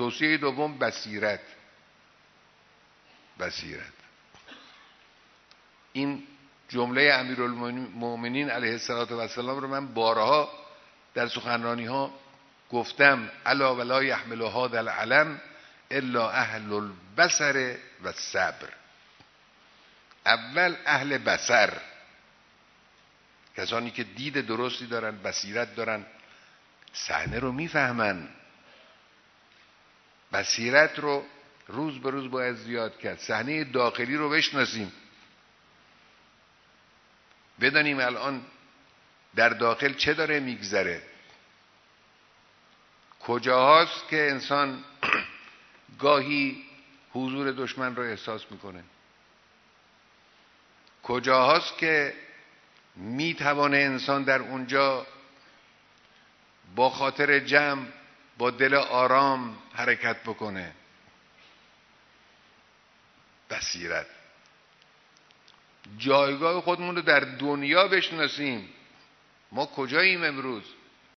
توصیه دوم بصیرت. این جمله امیرالمومنین علیه السلام رو من بارها در سخنرانی ها گفتم: الا ولا یحمل هذا العلم الا اهل البصر و الصبر. اول اهل بصر، کسانی که دید درستی دارن، بصیرت دارن، صحنه رو میفهمن. بصیرت رو روز به روز باید زیاد کرد. صحنه داخلی رو بشناسیم، بدانیم الان در داخل چه داره میگذره. کجاهاست که انسان گاهی حضور دشمن رو احساس میکنه، کجاهاست که میتوانه انسان در اونجا با خاطر جمع، با دل آرام حرکت بکنه. بصیرت. جایگاه خودمون رو در دنیا بشناسیم. ما کجاییم امروز؟